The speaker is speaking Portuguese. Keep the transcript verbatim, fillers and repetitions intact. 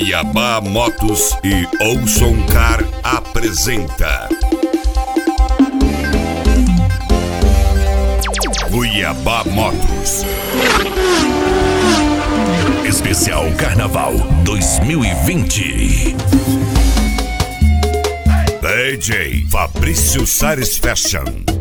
Cuiabá Motos e Olson Car apresenta Cuiabá Motos Especial Carnaval dois mil e vinte. D J Fabrício Sares Fashion.